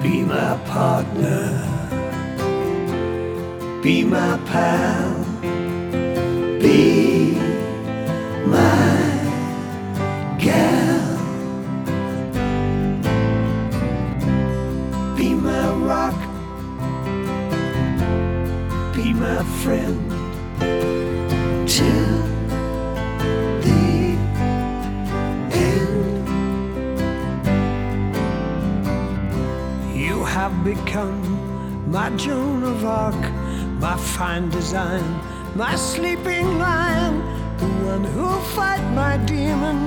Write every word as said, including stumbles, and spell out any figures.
Be my partner, be my pal, be my gal, be my rock, be my friend till the end. You have become my Joan of Arc, my fine design, my sleeping lion, the one who'll fight my demon.